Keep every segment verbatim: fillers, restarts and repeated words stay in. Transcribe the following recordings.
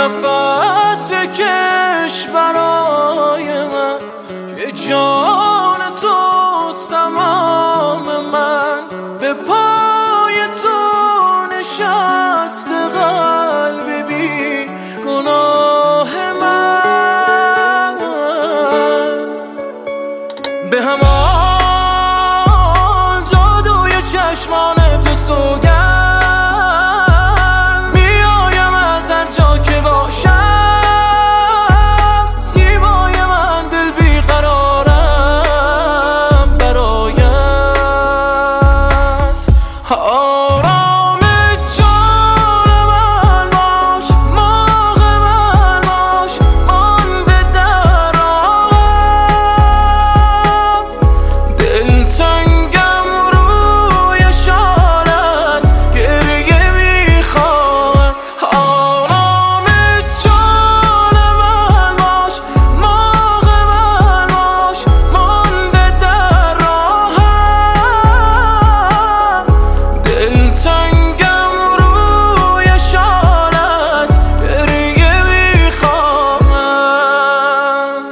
نفس بکش برای من که جان توست تمام من. به پای تو نشست قلب بی گناه من. به همان جادوی چشمان تو سوگند میایم از هر جا که باشم. زیبای من دل بیقرارم برایت. آرام جان من باش، ماه من باش، من به در آهم. دلتنگم روی شالت گریه میخواهم. آرام جان من باش، ماه من باش، من به در آهم. دلتنگم روی شالت گریه میخواهم.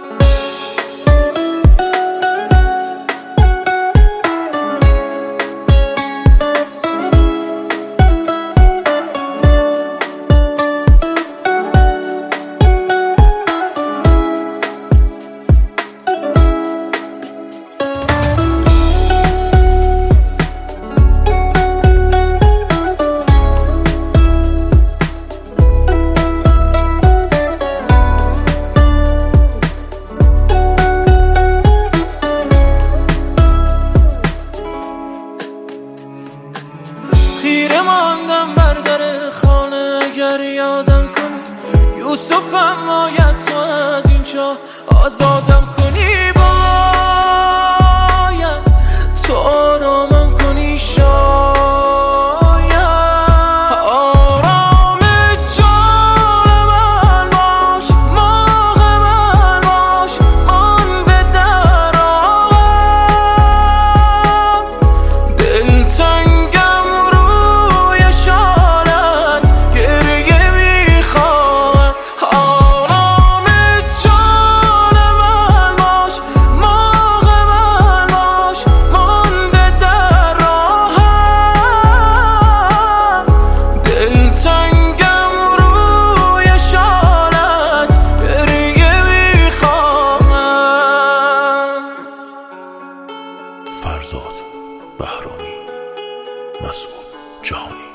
خیره ماندم بر در خانه اگر یادم کنی. یوسفم باید تو از این چاه آزادم کنی. باید تو آرامم کنی شاید. آرام جان من باش، ماه من باش، من به در آهم. دلتنگم روی شالت گریه میخواهم. آرام جان من باش، ماه من باش، من به در آهم. دلتنگم روی شالت گریه میخواهم. فرزاد بهرامی، مسعود جهانی.